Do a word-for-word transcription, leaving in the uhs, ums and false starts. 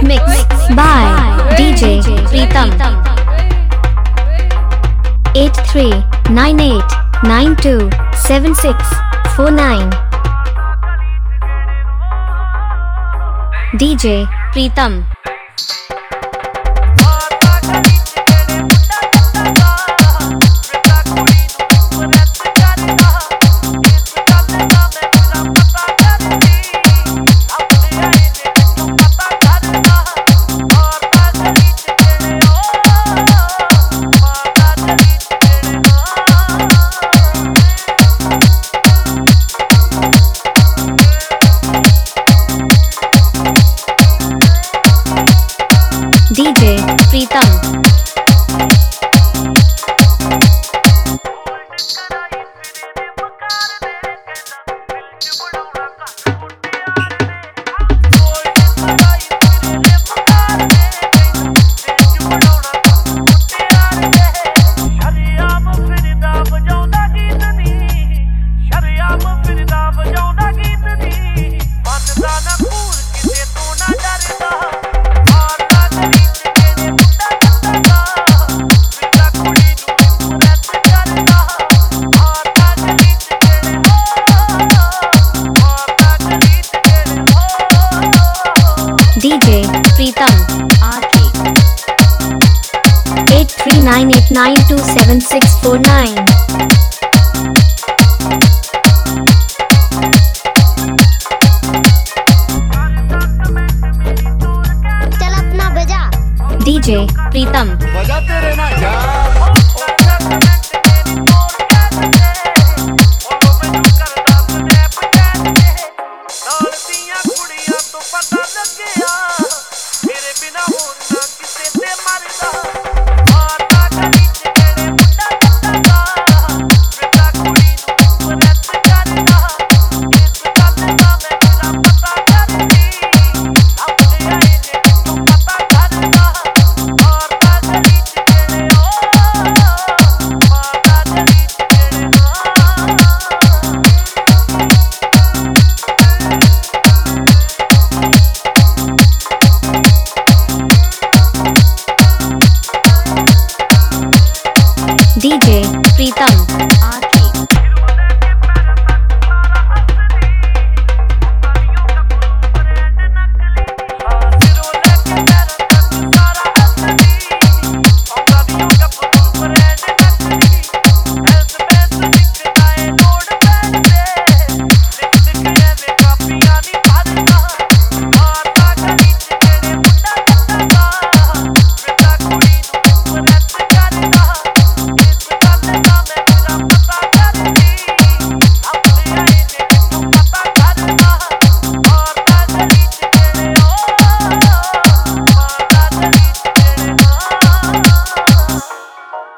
Mix by D J Pritam. eight three nine eight nine two seven six four nine. D J Pritam. D J Pritam. D J Pritam R K eight three nine eight nine two seven six four nine. चल अपना बजा D J Pritam. बजाते रहना यार।